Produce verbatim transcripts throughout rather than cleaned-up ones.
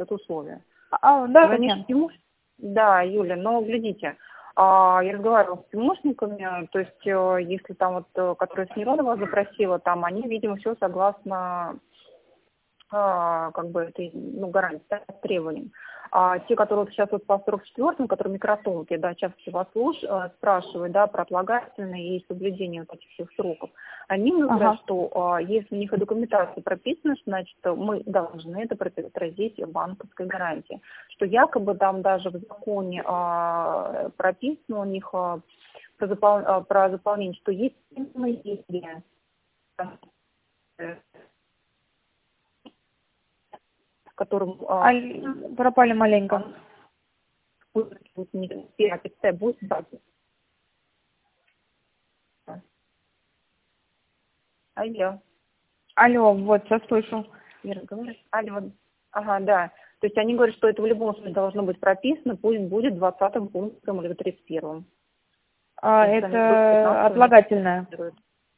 это условие. А, да, Но они ж тимуш- Да, Юля, но глядите, а, я разговаривала с тимошниками, то есть э, если там вот, э, которая с Неронова запросила, там они, видимо, все согласно а, как бы этой, ну, гарантии, да, требованиям. А те, которые вот сейчас вот по сорок четвёртому, которые микротонкие, да, часто вас слуш- э, спрашивают, да, про отлагательные и соблюдение вот этих всех сроков, они мне говорят, ага. что а, если у них в документации прописано, значит, мы должны это отразить в банковской гарантии. Что якобы там даже в законе а, прописано у них а, про, запол- а, про заполнение, что есть действия, которым а, Аль- Пропали маленько. будет не первое, будет дать. Алло, Алло, вот, сейчас слышу. Ира, говоришь? Алло, ага, да. То есть они говорят, что это в любом случае должно быть прописано, пусть будет двадцатым пунктом или тридцать первым. А, Если они вдруг это пятнадцатого не отлагательное. фиксируют.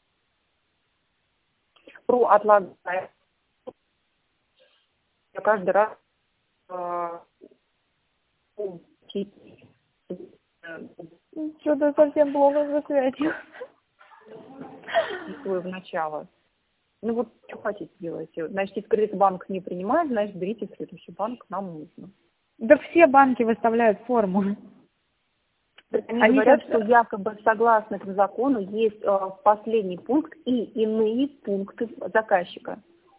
Про отлагательное я каждый раз э, Что-то совсем плохо за связью. в начало. Ну вот что хотите делайте. Значит, если кредитбанк не принимает, значит, берите следующий банк, нам нужно. Да все банки выставляют форму. Они, Они говорят, сейчас... что якобы согласно этому закону есть э, последний пункт и иные пункты заказчика.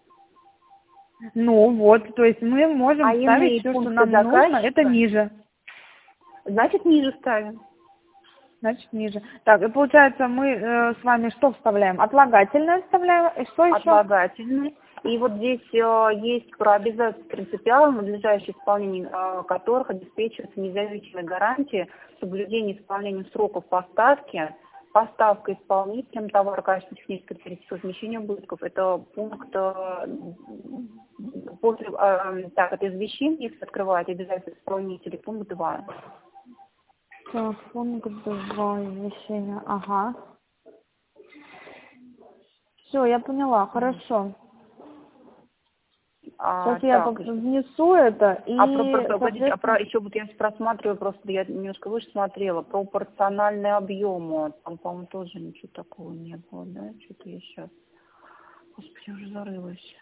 Ну вот, то есть мы можем А ставить иные все, что пункты нам нужно, это заказчика, ниже. значит, ниже ставим. Значит, ниже. Так, и получается, мы э, с вами что вставляем? Отлагательное вставляем, и что еще? Отлагательный. И вот здесь э, есть про обязательства принципиально, надлежащее исполнение э, которых обеспечивается независимой гарантией соблюдения исполнения сроков поставки, поставка исполнителем товара, качество технической экспертизы, возмещение убытков. Это пункт э, после, э, так, это извещение, если открываете обязательства исполнителей, пункт два. Так, пункт два, извещения, ага. Все, я поняла, хорошо. А, Сейчас я так, поп- внесу это и, А про, про, погодите, а про соответственно... еще вот я просматриваю, просто я немножко выше смотрела, пропорциональный объему, там, по-моему, тоже ничего такого не было, да, что-то я сейчас, господи, я уже зарылась.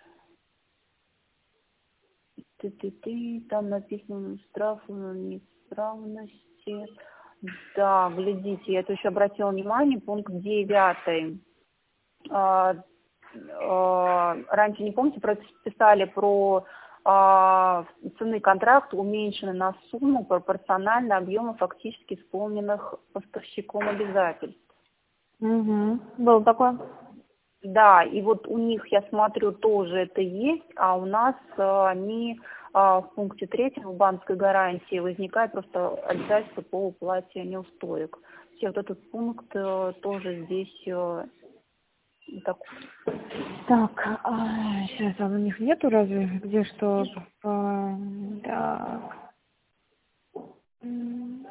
Ты-ты-ты, там написано штраф неисправности. Да, глядите, я это еще обратила внимание, пункт девятый. А, а, раньше, не помните, писали про а, ценный контракт уменьшенный на сумму пропорционально объему фактически исполненных поставщиком обязательств. Угу. Был такой. Да, и вот у них, я смотрю, тоже это есть, а у нас а, они а, в пункте третьем в банковской гарантии возникает просто обязательство по уплате неустоек. И вот этот пункт а, тоже здесь а, так. Так, а, сейчас, а у них нету разве, где что? А, так. М,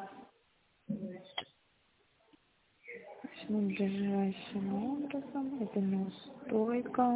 Надлежащим образом, это неустойка.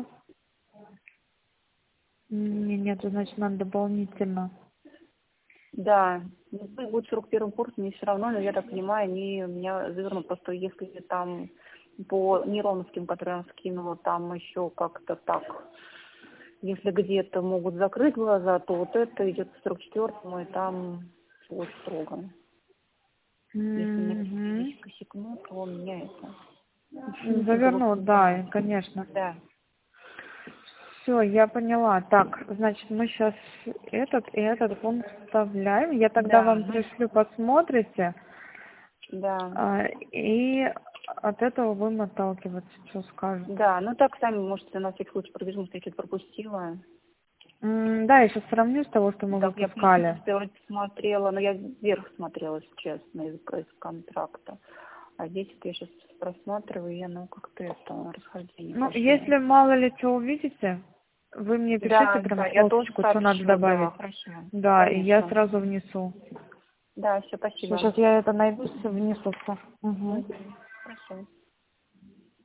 Не, нету, значит, надо дополнительно. Да, ну, пусть будет сорок первым курсом, мне все равно, но я так понимаю, они меня завернут, просто если там по нейроновским, которые я скинула, там еще как-то так, если где-то могут закрыть глаза, то вот это идет к сорок четвёртому, и там очень строго. Если меня Угу. здесь косякнут, то у меня это... Завернут, да, конечно. Да. Все, я поняла. Так, значит, мы сейчас этот и этот пункт вставляем. Я тогда Да, вам пришлю, посмотрите. да. А, и от этого будем отталкиваться, что скажут. Да, ну так сами можете на всякий случай пробежимся, если это пропустила. М, Да, я сейчас сравню с того, что мы Так, я выпускали. вроде смотрела, но я вверх смотрела сейчас на язык из контракта. А здесь вот я сейчас просматриваю, и оно как-то это расхождение Ну, пошло. если мало ли что увидите, вы мне пишите Да, прям да, я тоже строчку, что надо сообщу, да, добавить. хорошо. Да, и я Конечно. сразу внесу. Да, все, спасибо. Сейчас я это найду, всё внесу. Всё. Угу. Мгм. Хорошо.